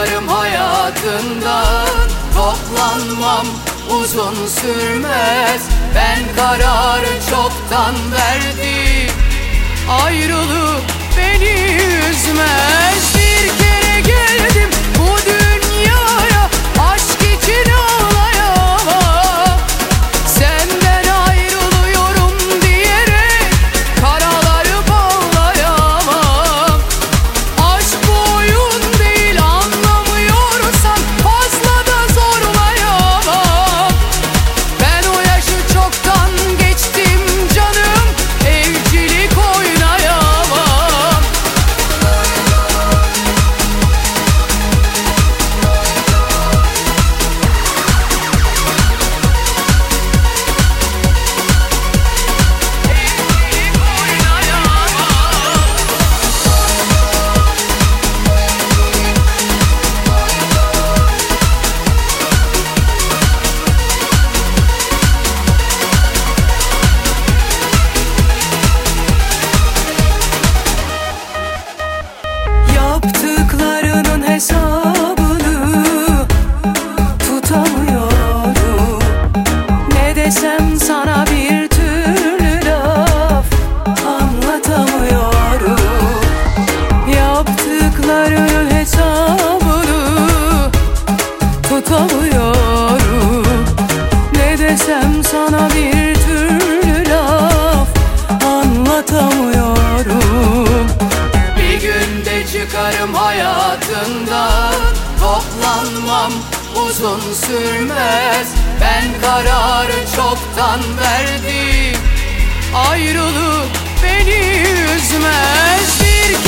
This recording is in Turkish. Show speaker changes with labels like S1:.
S1: çıkarım hayatından. Toplanmam uzun sürmez, ben kararı çoktan verdim. Ayrılık beni üzmez. Bir kere geldim bu dünyaya, aşk için ağlayamam. Senden ayrılıyorum diyerek karaları bağlayamam. Aşk bu oyun değil, anlamıyorsan fazla da zorlayamam. Ben o yaşı çoktan geçtim canım, evcilik oynayamam. Yaptıklarının hesabını tutamıyorum. Ne desem sana bir türlü laf anlatamıyorum. Yaptıklarının hesabını tutamıyorum. Ne desem sana bir türlü laf anlatamıyorum. Bir günde çıkarım hayatından, toplanmam uzun sürmez, ben kararı çoktan verdim. Ayrılık beni üzmez. Bir